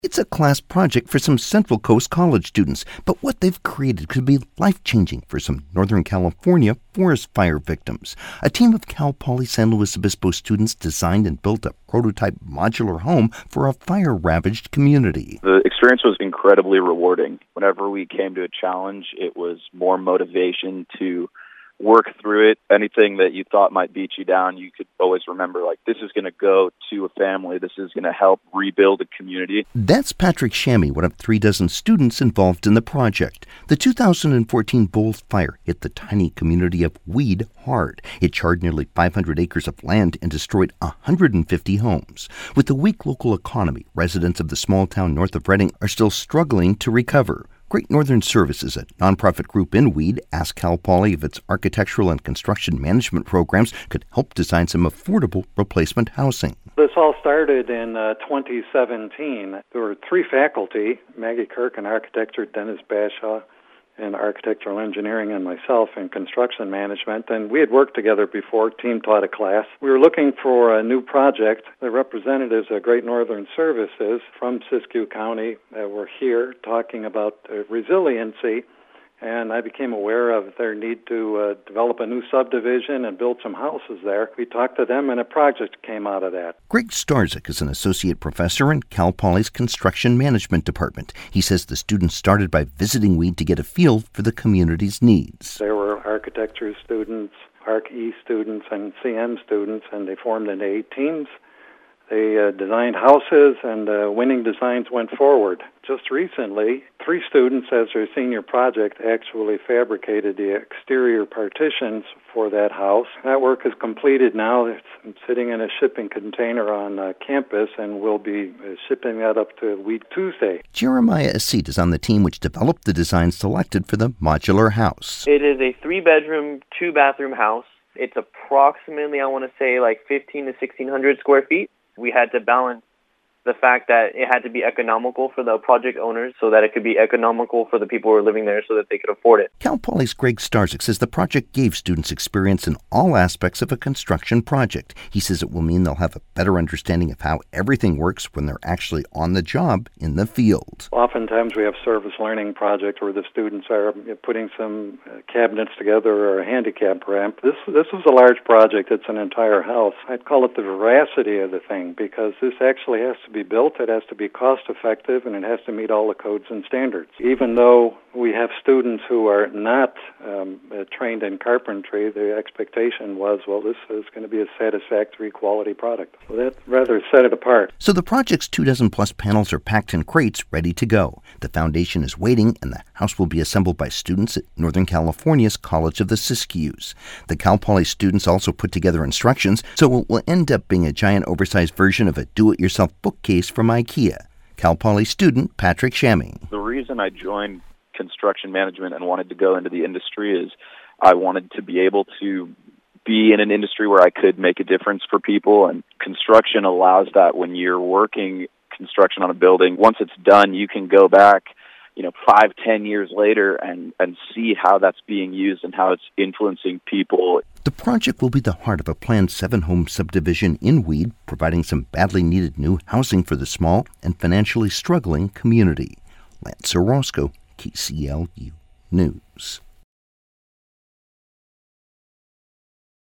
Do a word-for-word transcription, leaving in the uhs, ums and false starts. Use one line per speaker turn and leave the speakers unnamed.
It's a class project for some Central Coast college students, but what they've created could be life-changing for some Northern California forest fire victims. A team of Cal Poly San Luis Obispo students designed and built a prototype modular home for a fire-ravaged community.
The experience was incredibly rewarding. Whenever we came to a challenge, it was more motivation to work through it. Anything that you thought might beat you down, you could always remember, like, this is going to go to a family. This is going to help rebuild a community.
That's Patrick Shammy, one of three dozen students involved in the project. The two thousand fourteen Bulls fire hit the tiny community of Weed hard. It charred nearly five hundred acres of land and destroyed one hundred fifty homes. With the weak local economy, residents of the small town north of Redding are still struggling to recover. Great Northern Services, a nonprofit group in Weed, asked Cal Poly if its architectural and construction management programs could help design some affordable replacement housing.
This all started in uh, twenty seventeen. There were three faculty, Maggie Kirk in architecture, Dennis Bashaw in architectural engineering, and myself in construction management. And we had worked together before, team taught a class. We were looking for a new project. The representatives of Great Northern Services from Siskiyou County uh, were here talking about uh, resiliency. And I became aware of their need to uh, develop a new subdivision and build some houses there. We talked to them, and a project came out of that.
Greg Starzik is an associate professor in Cal Poly's construction management department. He says the students started by visiting Weed to get a feel for the community's needs.
There were architecture students, Arch-E students, and C M students, and they formed into eight teams. They uh, designed houses, and uh, winning designs went forward. Just recently, three students, as their senior project, actually fabricated the exterior partitions for that house. That work is completed now. It's sitting in a shipping container on uh, campus, and we'll be uh, shipping that up to Weed Tuesday.
Jeremiah Asit is on the team which developed the design selected for the modular house.
It is a three-bedroom, two-bathroom house. It's approximately, I want to say, like fifteen to sixteen hundred square feet. We had to balance the fact that it had to be economical for the project owners so that it could be economical for the people who were living there so that they could afford it.
Cal Poly's Greg Starzik says the project gave students experience in all aspects of a construction project. He says it will mean they'll have a better understanding of how everything works when they're actually on the job in the field.
Oftentimes we have service learning projects where the students are putting some cabinets together or a handicap ramp. This this was a large project. It's an entire house. I'd call it the veracity of the thing because this actually has to be built, it has to be cost effective, and it has to meet all the codes and standards. Even though we have students who are not um, uh, trained in carpentry, the expectation was, well, this is going to be a satisfactory quality product. So that rather set it apart.
So the project's two dozen plus panels are packed in crates, ready to go. The foundation is waiting, and the house will be assembled by students at Northern California's College of the Siskiyous. The Cal Poly students also put together instructions, so it will end up being a giant oversized version of a do-it-yourself bookcase from IKEA. Cal Poly student Patrick Shammy.
The reason I joined construction management and wanted to go into the industry is I wanted to be able to be in an industry where I could make a difference for people, and construction allows that. When you're working construction on a building, once it's done, you can go back, you know, five, ten years later and, and see how that's being used and how it's influencing people.
The project will be the heart of a planned seven-home subdivision in Weed, providing some badly needed new housing for the small and financially struggling community. Lance Orozco, K C L U News.